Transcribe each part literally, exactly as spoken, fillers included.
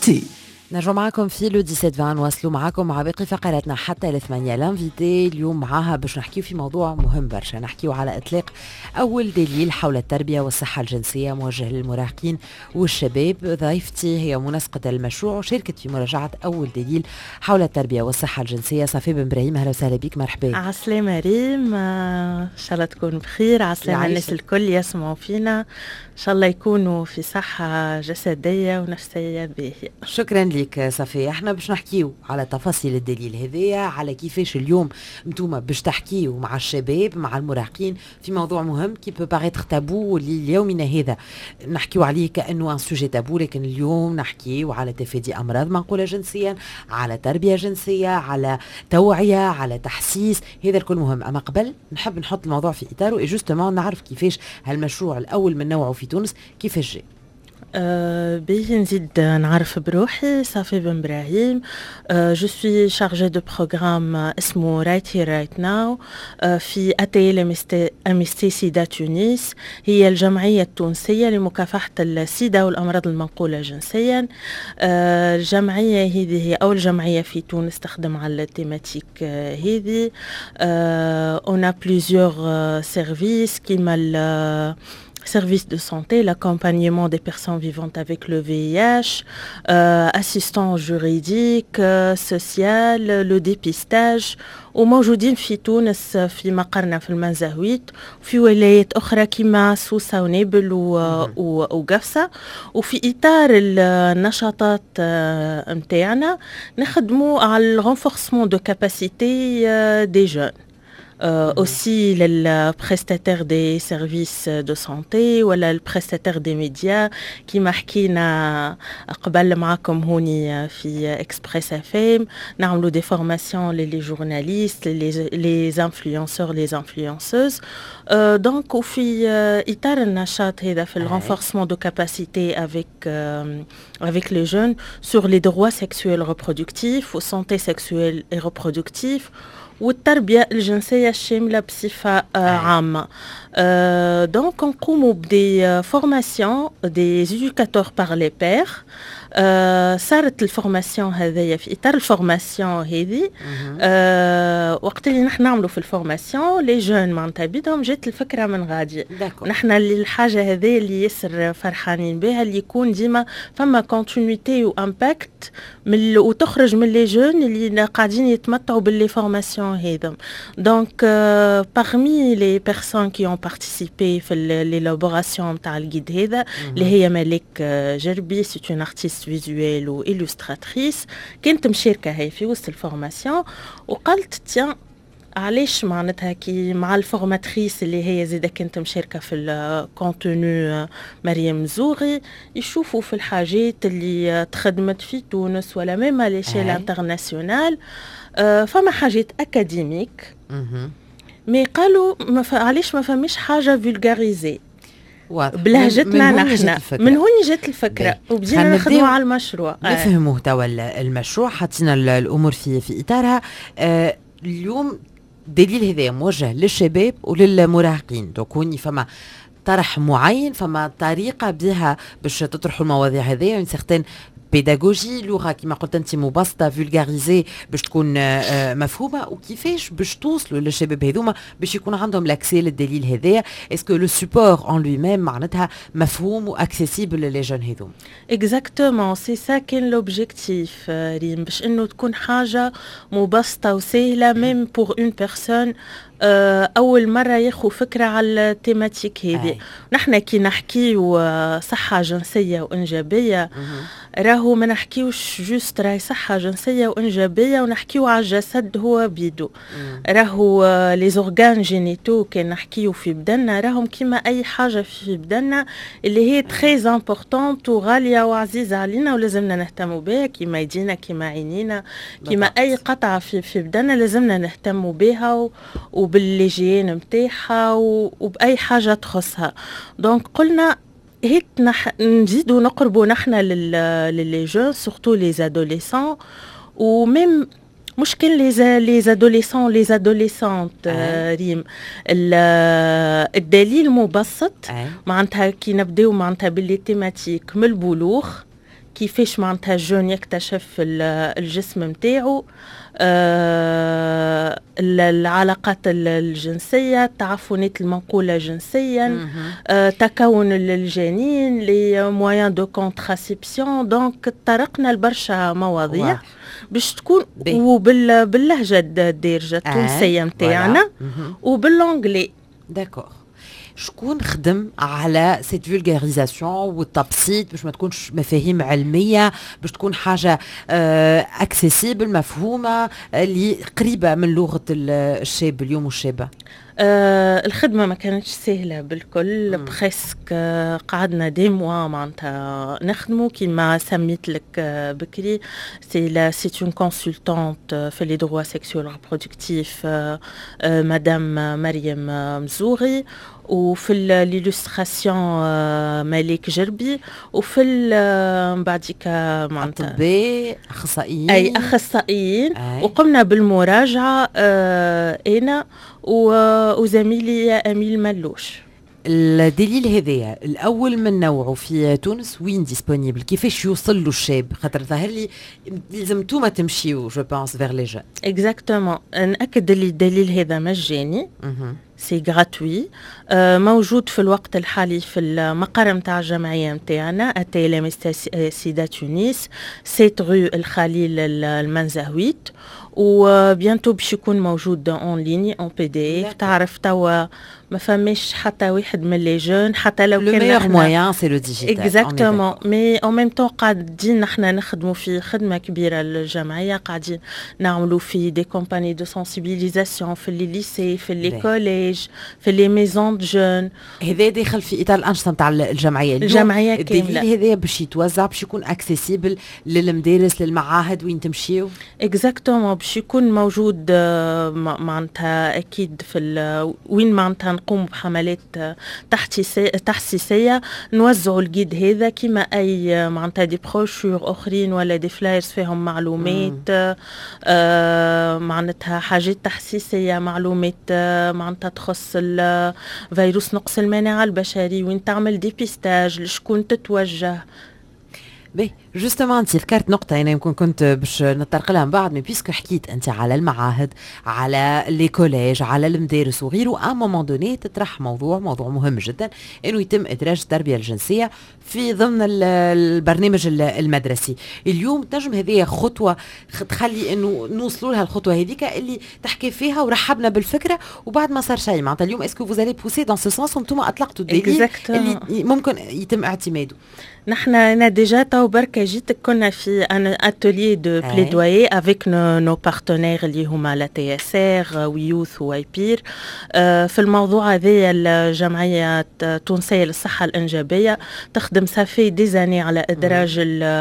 l'invité. نرجع معكم في لو سبعة عشر نواصلوا معكم مع باقي فقراتنا حتى الثمانية. لانفيتي اليوم معاها باش نحكيو في موضوع مهم برشا، نحكيو على اطلاق اول دليل حول التربيه والصحه الجنسيه موجه للمراهقين والشباب. ضيفتي هي منسقه المشروع وشاركت في مراجعه اول دليل حول التربيه والصحه الجنسيه. صفي بن ابراهيم، اهلا وسهلا بك، مرحبا. عسلامة ريم، ان شاء الله تكون بخير. عسلامة الناس الكل يسمعوا فينا، ان شاء الله يكونوا في صحه جسديه ونفسيه باهيه. شكرا لك صفية. احنا باش نحكيو على تفاصيل الدليل هذايا، على كيفاش اليوم انتوما باش تحكيو مع الشباب مع المراهقين في موضوع مهم كي بو باغيتر تابو ليومنا هذا، نحكيو عليه كأنه ان سوجي تابو، لكن اليوم نحكيو على تفادي امراض منقولة جنسيا، على تربية جنسية، على توعية، على تحسيس، هذا الكل مهم. اما قبل نحب نحط الموضوع في اطاره جوستومون نعرف كيفاش هالمشروع الاول من نوعه في تونس كيفاش جاء. Euh, بيه نزيد نعرف بروحي. صافي بن ابراهيم، جو سوي شارجي دو بروغرام اسمه رايت هير رايت ناو في اتيل ام اس تي سيدا تونس، هي الجمعيه التونسيه لمكافحه السيدا والامراض المنقوله جنسيا. الجمعيه هذه هي اول جمعيه في تونس تخدم على التيماتيك هذه. اون ا بليزيور سيرفيس كيما service de santé, l'accompagnement des personnes vivantes avec le V I H, euh, assistance juridique, euh, social, le dépistage. وموجودين في تونس في مقرنا في المنزهويت وفي ولايات أخرى كما سوسة ونابل وقفصة. وفي إطار النشاطات متاعنا نخدموا على الرنفورسمون دو كاباسيتي دي جون. Euh, aussi le prestataire des services de santé ولا le prestataire des médias كيما حكينا قبل معكم هوني في Express إف إم. نعملوا des formations les journalistes, les, les influenceurs, les influenceuses. Euh, donc وفي إطار النشاط هذا في le renforcement de capacité avec, euh, avec les jeunes sur les droits sexuels reproductifs ou santé sexuelle et reproductive والتربية الجنسية الشاملة بصفة عامة. euh, donc نقوموا بدي فورماسيون دي éducateurs par les pairs. آه صارت الفورماسيون هذيا في اطار الفورماسيون هذه. آه وقت اللي نحن نعملوا في الفورماسيون لي جون معناتها بيدهم جات الفكره من غادي. نحن الحاجه هذه اللي ياسر فرحانين بها اللي يكون ديما فما كونتينيتي وامباكت من وتخرج من لي جون اللي قاعدين يتمتعوا باللي فورماسيون هذم. دونك parmi les personnes qui ont participé في l'élaboration تاع الجيد هذا اللي هي ملك جربي، سي اون ارتيست فيزويل وإلوستراتريس، كنت مشاركة هاي في وسط الفورماسيون وقلت تيان علاش معناتها كي مع الفورماتريس اللي هي زيدا كنت مشاركة في الكونتونو مريم زوغي يشوفوا في الحاجات اللي تخدمت في تونس ولا ميم على ليشيل انترناسيونال. آه فما حاجات أكاديميك مي قالوا ما علاش ما فماش حاجة فولغاريزي بلهجتنا نحن. من هون جات الفكره وبدينا نخدموا على المشروع، نفهموا آه. توا المشروع حطينا الامور في في اطارها. آه اليوم دليل هذا موجه للشباب وللمراهقين، دونك هوني فما طرح معين، فما طريقه بها باش تطرحوا المواضيع هذه، اون سيغتين بيداغوجي، لغه كما قلت انت مبسطه فولغاريزي باش تكون مفهومه، وكيفاش باش توصلوا للشباب هذوما باش يكون عندهم لاكسي للدليل هذايا. اسكو لو سوبور اون لوي ميم معناتها مفهوم واكسيسيبل لي جون هذوما؟ اكزاكتومون سي سا كان لوبجيكتيف ريم، باش انه تكون حاجه مبسطه وسهله ميم بور اون بيرسون أول مرة ياخو فكرة على التيماتيك هذه. نحن كي نحكيو صحة جنسية وإنجابية راهو ما نحكيوش جوست راهي صحة جنسية وإنجابية ونحكيو على الجسد هو بيدو. راهو لي زورغان جينيتو كان نحكيو في بدنا راهم كيما أي حاجة في بدنا اللي هي تريز امبورطونت وغالية وعزيزة علينا ولازمنا نهتموا بها، كيما يدينا كيما عينينا كيما أي قطعة في في بدنا لازمنا نهتموا بها و بالليجين متاعها وبأي حاجة تخصها. دونك قلنا هيك نح... نزيدوا نقربوا نحن للي جون سورتو لي زادوليسون وميم مش كان لي لي زادوليسون لي زادوليسونت ريم. الدليل مبسط معناتها كي نبداو معناتها باللي تيماتيك من البلوغ كيفاش معناتها الجون يكتشف الجسم متاعو، آه العلاقات الجنسية، التعفنات المنقولة جنسيا، آه تكون الجنين، لي مويان دو كونتراسيبسيون. دونك طرقنا لبرشا مواضيع باش تكون وباللهجة الدارجة التونسية متاعنا وباللونجلي. داكور. شكون خدم على سيت فولغاريزاسيون والتبسيط باش ما تكونش مفاهيم علميه، باش تكون حاجه اكسيسيبل مفهومه اللي قريبه من لغه الشاب اليوم والشابه؟ آه الخدمة ما كانتش سهلة بالكل. بخيسك آه قعدنا دي موا معناتها نخدمو كيما سميت لك آه بكري. سي لا سيت اون كونسلتانت في لي دروا سيكسوال ريبرودكتيف آه آه مدام مريم مزوري، وفي الإلوستراسيون آه مالك جربي، وفي بعديك معناتها أطباء أخصائيين أي أخصائيين. وقمنا بالمراجعة آه أنا وزميلي أميل ملوش. الدليل هذايا الأول من نوعه في تونس وين ديسبونيبل؟ كيفاش يوصل له الشاب؟ خاطر ظاهر لي لازم توما تمشيو جو بونس فيغ لي جون. اكزاكتومون. نأكد لي الدليل هذا مجاني، سي غراتوي، موجود في الوقت الحالي في المقر نتاع الجمعيه نتاعنا اتيلم سيدا تونس، سيت رو الخليل المنزهويت، وبيانتو باش يكون موجود اون ليني اون بي دي اف. تعرف توا ما فماش حتى واحد من لي جون حتى لو كان لو ميور مويان سي لو ديجيتال. اكزاكتومون. مي اون ميم طون قاعدين نحنا نخدموا في خدمه كبيره للجمعيه، قاعدين نعملوا في دي كومباني دو سنسيبيليزاسيون في لي ليسي، في لي كوليج، في لي ميزون دو جون. هذا داخل في اطار الانشطه نتاع الجمعيه. الجمعيه الدليل هذا باش يتوزع باش يكون اكسيسيبل للمدارس للمعاهد وين تمشيو. اكزاكتومون. باش يكون موجود معناتها اكيد في وين معناتها نقوم بحملات تحسيسيه، نوزعوا الجيد هذا كما اي معناتها دي بروشور اخرين ولا دي فلايرز فيهم معلومات آه معناتها حاجات تحسيسيه، معلومات آه معناتها تخص فيروس نقص المناعه البشري، وين تعمل ديبيستاج، لشكون تتوجه. بي جوستومون انت ذكرت نقطه انا يمكن كنت باش نطرق لها من بعد، مي بيسكو حكيت انت على المعاهد، على لي كوليج، على المدارس وغيره، ا مومون دوني تطرح موضوع موضوع مهم جدا انه يتم ادراج التربيه الجنسيه في ضمن البرنامج المدرسي. اليوم تنجم هذه خطوه تخلي انه نوصلوا لها الخطوه هذيك اللي تحكي فيها ورحبنا بالفكره وبعد ما صار شيء معناتها اليوم اسكو فوزالي بوسي دون سو سونس وانتم اطلقتوا الدليل اللي ممكن يتم اعتماده؟ نحن انا ديجا تو بركه جيت كنا في ان اتولي دو بليدويي افيك نو بارتنير اللي هما لا تي اس ار ويوث واي بير في الموضوع هذا. الجمعيه التونسيه للصحه الانجابيه تخدم صافي ديزاني على ادراج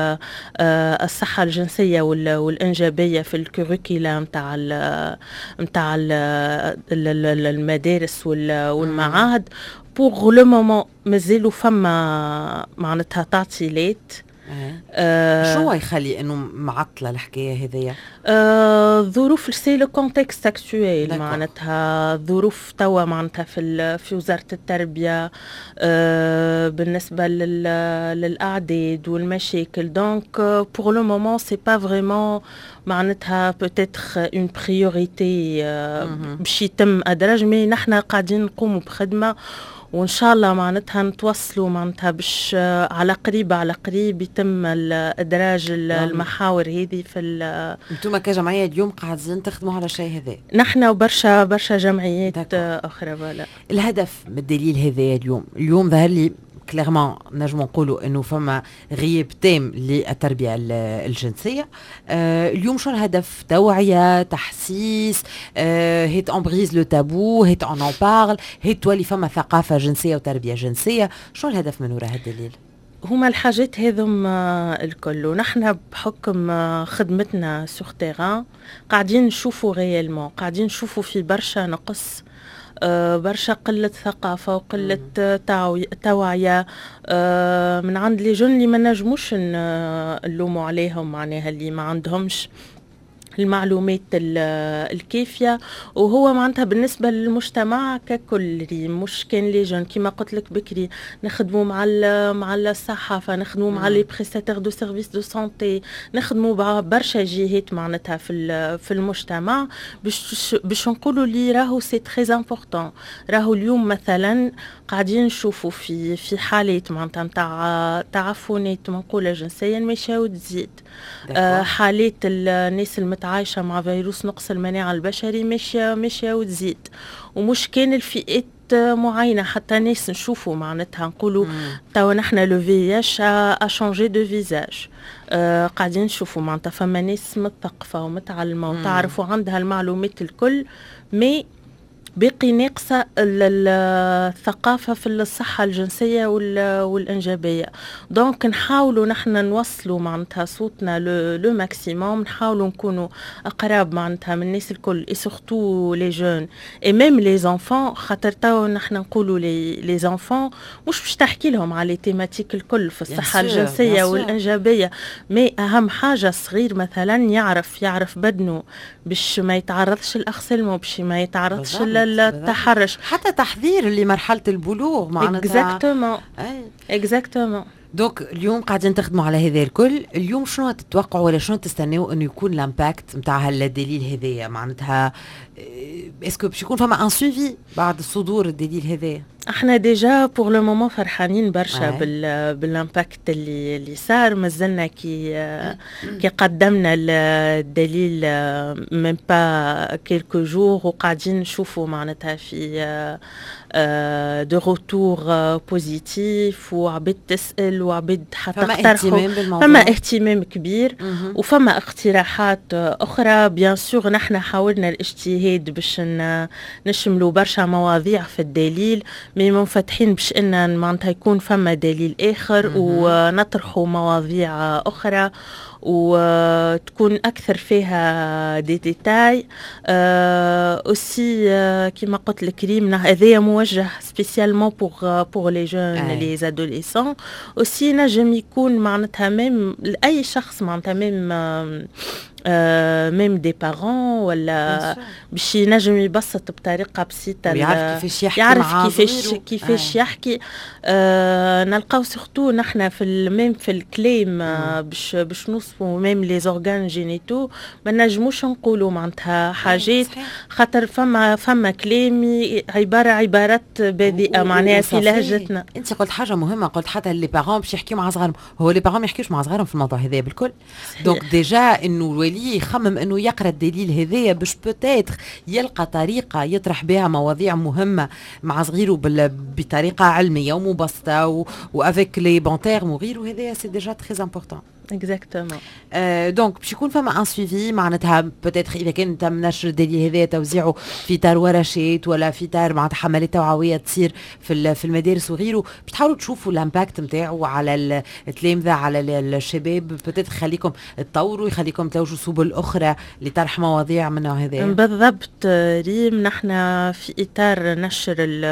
الصحه الجنسيه والانجابيه في الكوريكولا نتاع نتاع المدارس والمعاهد. بوغ لو مومون مازالوا فما معناتها تعطيلات. آه شو يخلي انه معطله الحكايه هذيا؟ آه ظروف سي لو كونتكست اكتويل، معناتها ظروف توا معناتها في في وزاره التربيه آه بالنسبه للاعداد والمشاكل. دونك بور لو مومون سي با فريمون معناتها بوتيتر اون بريوريتي باش يتم ادراج. مي نحنا قاعدين نقوموا بخدمه وان شاء الله معناتها نتوصلوا معناتها باش على قريب على قريب يتم ادراج المحاور هذه في. انتم كجمعيه اليوم قاعدين تخدموا على شيء هذا؟ نحن وبرشا برشا جمعيات اخرى. ولا الهدف من الدليل هذا اليوم اليوم ظهر لي كليرمون نجم نقولوا انه فما غياب تام للتربيه الجنسيه. آه اليوم شو الهدف؟ توعيه، تحسيس، آه هيت امبريز لو تابو، هيت اون ان بارل، هيت تولي فما ثقافه جنسيه وتربيه جنسيه. شو الهدف من وراء الدليل؟ هما الحاجات هذم الكل. ونحن بحكم خدمتنا سوغ تيران قاعدين نشوفوا ريالمون، قاعدين نشوفوا في برشا نقص، أه برشا قلة ثقافة وقلة توعية أه من عند لي جون اللي ما نجموش نلوموا عليهم، معناها اللي ما عندهمش المعلومات الكافية. وهو معناتها بالنسبة للمجتمع ككل، مش كان لي جون كما قلت لك بكري نخدموا مع مع الصحة، فنخدموا مع لي بريستاتير دو سيرفيس دو سانتي، نخدموا برشا جهات معناتها في في المجتمع باش باش نقولوا لي راهو سي تري امبورطون. راهو اليوم مثلا قاعدين نشوفوا في في حالات معناتها نتاع تعفنات منقولة جنسيا ماشيه وتزيد، آه حالات الناس المتعايشة مع فيروس نقص المناعة البشري ماشيه ماشيه وتزيد، ومش كان الفئات معينه حتى ناس نشوفوا معناتها نقولوا توا نحن لو في اش ا شانجي دو فيزاج. آه قاعدين نشوفوا معناتها فما ناس مثقفه ومتعلمه وتعرفوا عندها المعلومات الكل، مي باقي ناقصة الثقافة في الصحة الجنسية والإنجابية. دونك نحاولوا نحن نوصلوا معناتها صوتنا لو ماكسيموم، نحاولوا نكونوا أقرب معناتها من الناس الكل، et surtout les jeunes et même les enfants. خاطر تو نحن نقولوا les enfants مش باش تحكي لهم على تيماتيك الكل في الصحة الجنسية والإنجابية، مي أهم حاجة صغير مثلا يعرف يعرف بدنه باش ما يتعرضش الأخسلمو، باش ما يتعرضش التحرش، حتى تحضير لمرحلة البلوغ معناتها. اكزاكتومون اكزاكتومون. دونك اليوم قاعدين تخدموا على هذا الكل. اليوم شنو تتوقعوا ولا شنو تستناو انه يكون الامباكت نتاع هالدليل هذايا؟ معناتها اسكو باش يكون فما ان سويفي بعد صدور الدليل هذايا؟ احنا ديجا بور لو مومون فرحانين برشا بال بالامباكت اللي اللي صار. مازلنا كي كي قدمنا الدليل ميم با كيلكو جور وقاعدين نشوفوا معناتها في دو روتور بوزيتيف، وعبد تسال وعبد حتى اقترحوا، فما اهتمام كبير وفما اقتراحات اخرى. بيان سور نحن حاولنا الاجتهاد باش نشملوا برشا مواضيع في الدليل، مي منفتحين باش ان معناتها يكون فما دليل اخر ونطرحوا مواضيع اخرى وتكون اكثر فيها دي ديتاي. اوسي كما قلت لك ريم هذايا موجه سبيسيالمون بور بور لي جون لي زادوليسون. اوسي نجم يكون معناتها ميم لاي شخص معناتها ميم آه ميم دي بارون ولا باش ينجم يبسط بطريقه بسيطه، يعرف كيفاش يحكي يعرف كيفاش كيفاش آه. يحكي. آه نلقاو سورتو نحنا في ميم في الكليم آه باش باش نوصفوا ميم لي زورغان جينيتو ما نجموش نقولوا معناتها حاجات، خاطر فما فما كلام عباره عبارات بذيئه معناها في لهجتنا. انت قلت حاجه مهمه، قلت حتى لي بارون باش يحكيوا مع صغارهم. هو لي بارون ما يحكيوش مع صغارهم في الموضوع هذا بالكل. دونك ديجا انه يخمم انه يقرا الدليل هذايا باش بوتيتر يلقى طريقه يطرح بها مواضيع مهمه مع صغيره بطريقه علميه ومبسطه وافيك لي بون تيرم وغيره. هذايا سي ديجا تري امبورطون. اكزاكتومون. دونك باش يكون فما ان سويفي معناتها بوتيتر اذا كان انت نشر الدليل هذايا توزيعه في اطار ورشات ولا في اطار معناتها حملات توعويه تصير في في المدارس وغيره، باش تحاولوا تشوفوا الامباكت نتاعو على التلامذه على الشباب، بوتيتر خليكم تطوروا يخليكم تلوجوا سبل اخرى لطرح مواضيع من النوع هذا. بالضبط ريم. نحن في اطار نشر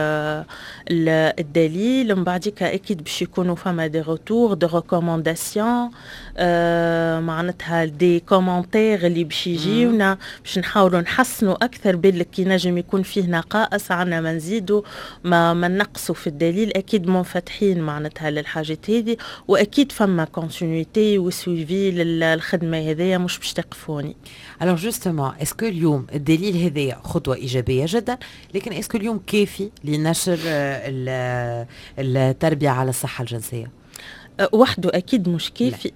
الدليل من بعديك اكيد باش يكونوا فما دي روتور دي ريكومونداسيون آه معناتها دي كومنتير اللي باش يجيونا باش نحاولوا نحسنوا اكثر. بالك كي نجم يكون فيه نقائص عنا ما نزيدوا ما, ما نقصوا في الدليل، اكيد منفتحين معناتها للحاجات هذه، واكيد فما كونتينيتي وسويفي للخدمه هذيا مش باش تقفوني. الوغ جوستومون اسكو اليوم الدليل هذايا خطوه ايجابيه جدا، لكن اسكو اليوم كافي لنشر التربيه على الصحه الجنسيه؟ وحده اكيد مش كافي.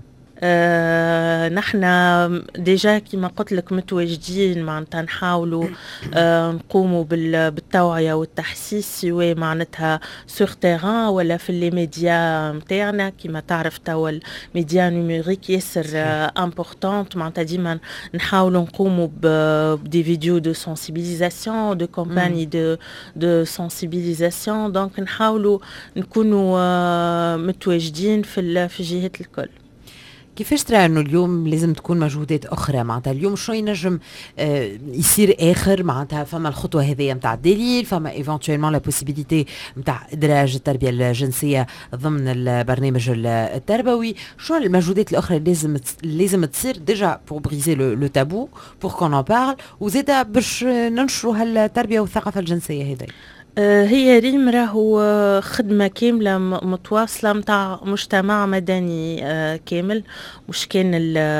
آه نحن ديجا كما قلت لك متواجدين معناتها نحاولوا آه نقوموا بالتوعيه والتحسيس سواء معناتها سور تيران ولا في لي ميديا نتاعنا. كما تعرف توا الميديا نيميريك ياسر امبورطونت، معناتها ديما نحاولوا نقوموا بدي فيديو دو سنسيبيليزاسيون دو كومباني دو دو سنسيبيليزاسيون. دونك نحاولوا نكونوا آه متواجدين في في الجهات الكل. كيفاش ترى انه اليوم لازم تكون مجهودات اخرى معناتها اليوم شو ينجم آه يصير اخر معناتها فما الخطوه هذه نتاع الدليل فما ايفونتويلمون لا بوسيبيليتي نتاع ادراج التربيه الجنسيه ضمن البرنامج التربوي شو المجهودات الاخرى اللي لازم لازم تصير ديجا بور بريزي لو تابو بور كون ان بارل وزيدا باش ننشروا هالتربيه والثقافه الجنسيه هذه. هي ريم راهو خدمة كاملة متواصلة متاع مجتمع مدني كامل مش كان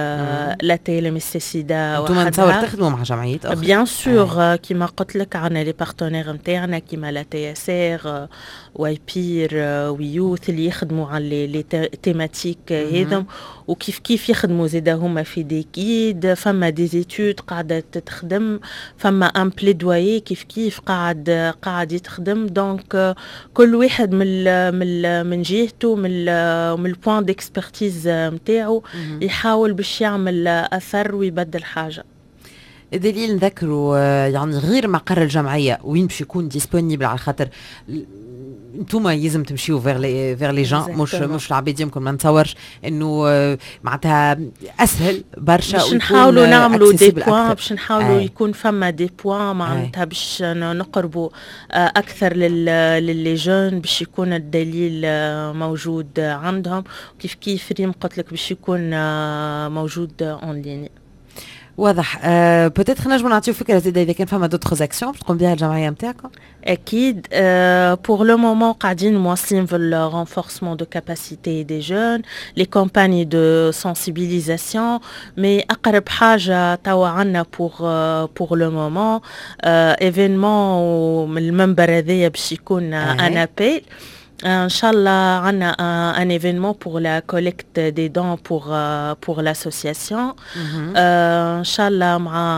لا تيليميستيسيدا وحدها. انتم نتصور تخدموا مع جمعيات أخرى؟ بيان سور كيما قلت لك عنا لي بارتنير نتاعنا كيما لا تي اس ار واي بير ويوث اللي يخدموا على لي تيماتيك هذم وكيف كيف يخدموا زادا هما في ديكيد فما دي زيتود قاعدة تخدم فما ان بليدويي كيف كيف قاعد قاعد يتخدم دونك كل واحد من من من جهته من من البوان ديكسبرتيز نتاعو يحاول باش يعمل اثر ويبدل حاجه. دليل نذكروا يعني غير مقر الجمعيه وين باش يكون ديسپونيبل على خاطر انتوما لازم تمشيو فيغ لي فيغ لي جان مش مش العباد يمكن ما نتصورش انه معناتها اسهل برشا باش نحاولوا نعملوا دي بوان باش نحاولوا يكون فما دي بوان معناتها باش نقربوا اكثر للي جون باش يكون الدليل موجود عندهم كيف كيف ريم قلت لك باش يكون موجود اون لين. واضح. أه بوتيتر نجمو نعطيو فكره زاده اذا كان فما دوطخ اكسيون باش تقوم بها الجمعيه نتاعكم؟ اكيد. بور لو مومون قاعدين مواصلين في الرونفورسمون دو كاباسيتي دي جون لي كومباني دو سنسيبيليزاسيون مي اقرب حاجه توا عندنا بور بور لو مومون ايفينمون من المنبر هذايا باش يكون ان ابيل Inch'Allah, on a un, un événement pour la collecte des dons pour, euh, pour l'association. Mm-hmm. euh, Inch'Allah,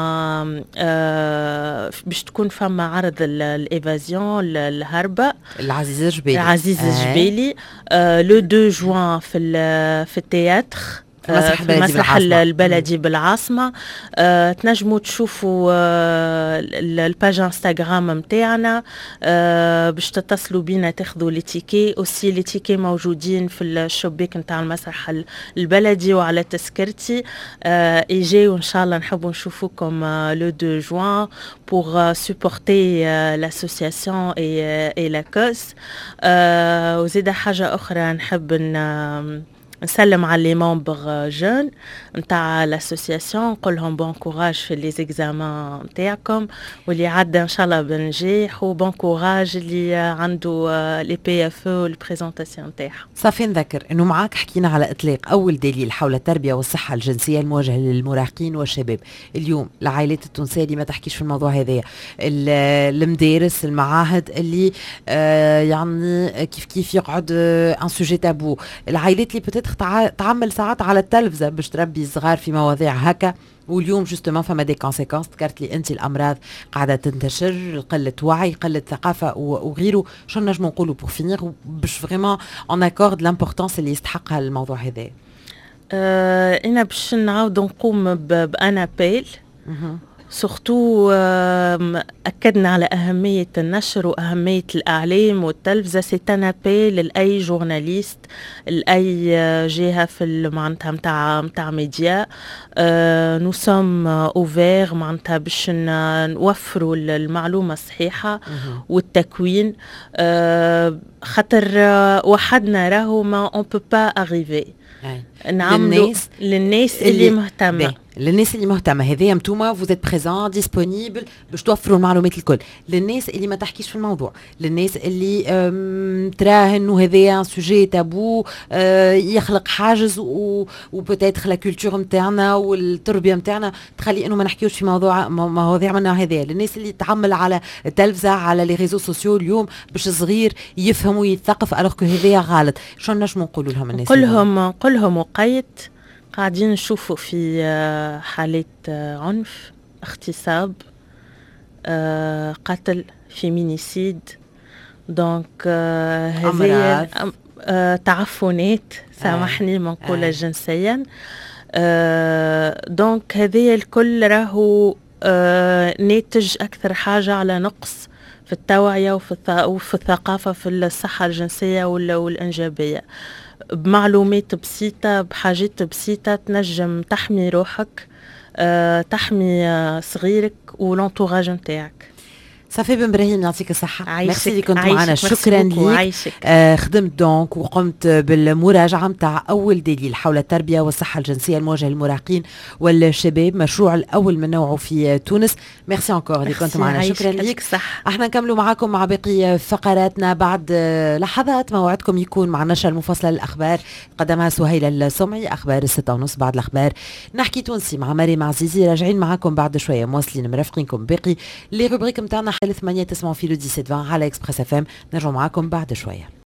باش تكون فما عرض الإيفازيون الهربة العزيز الجبيلي العزيز الجبيلي لو دو جوان في في التياتر في المسرح البلدي بالعاصمة. أه تنجموا تشوفوا أه الباج انستغرام متاعنا أه باش تتصلوا بينا تاخذوا لي تيكي اوسي لي تيكي موجودين في الشباك نتاع المسرح البلدي وعلى تذكرتي أه يجيو ان شاء الله نحبوا نشوفوكم لو دو جوان pour supporter l'association et, et la cause. أه وزيدا حاجة أخرى نحب ن نسلم على لي ممبر جون نتاع لاسوسياسيون نقول لهم بون كوراج في لي زيكزامان نتاعكم واللي عدى ان شاء الله بنجاح وبون كوراج اللي عنده لي بي اف او والبريزونطاسيون نتاعها. صافي نذكر انه معاك حكينا على اطلاق اول دليل حول التربيه والصحه الجنسيه الموجهه للمراهقين والشباب. اليوم العائلات التونسيه اللي ما تحكيش في الموضوع هذا المدارس المعاهد اللي آه يعني كيف كيف يقعد ان سوجي تابو العائلات اللي بتتخ تعمل ساعات على التلفزه باش تربي الصغار في مواضيع هكا واليوم جوستومون فما دي كونسيكونس ذكرت لي انت الامراض قاعده تنتشر قله وعي قله ثقافه وغيره شو نجمو نقولوا بور فينير باش فريمون اون اكورد لامبورطونس اللي يستحقها الموضوع هذا. أه انا باش نعاود نقوم بان ابيل سورتو أكدنا على أهمية النشر وأهمية الإعلام والتلفزة. سي ان ابيل لأي جورناليست لأي جهة في معناتها متاع متاع ميديا. نو سوم اوفير معناتها باش نوفروا المعلومة الصحيحة والتكوين خاطر وحدنا راهو ما اون بو با اريفي نعملوا للناس اللي مهتمة للناس اللي مهتمه هذايا نتوما فوز ات بريزون ديسپونيبل باش توفروا المعلومات الكل للناس اللي ما تحكيش في الموضوع للناس اللي تراه انه هذايا سوجي تابو يخلق حاجز وبوتيتر لا كولتور نتاعنا والتربيه نتاعنا تخلي انه ما نحكيوش في موضوع مواضيع منها هذايا للناس اللي تعمل على التلفزه على لي ريزو سوسيو اليوم باش صغير يفهم ويتثقف الوغ كو هذايا غلط. شو نجمو نقولوا لهم الناس؟ قولهم قولهم وقيت قاعدين نشوفوا في حالات عنف اغتصاب قتل فيمينيسيد دونك هذه تعفنات سامحني ما نقولها جنسيا دونك هذه الكل راهو ناتج اكثر حاجه على نقص في التوعيه وفي وفي الثقافه في الصحه الجنسيه والانجابيه. بمعلومات بسيطة، بحاجات بسيطة تنجم تحمي روحك، آه، تحمي آه، صغيرك ولونتوراج نتاعك. صافي بن ابراهيم يعطيك الصحة، ميرسي عايشك اللي كنت معنا، عايشك ميرسي شكرا بوكو، ليك. عايشك. آه خدمت دونك وقمت بالمراجعة متاع أول دليل حول التربية والصحة الجنسية الموجهة للمراهقين والشباب، مشروع الأول من نوعه في تونس. ميرسي انكور اللي كنت معنا، شكرا ليك. صح. احنا نكملوا معاكم مع باقي فقراتنا بعد لحظات. موعدكم يكون مع النشرة المفصلة للأخبار قدمها سهيلة السمعي، أخبار الستة ونص. بعد الأخبار نحكي تونسي مع مريم عزيزي. راجعين معاكم بعد شوية، مواصلين مرافقينكم باقي لي روبريك متاعنا حال ثمانية تسمعوا في لو سبعة وعشرين على اكسبريس اف ام. نرجع معاكم بعد شوية.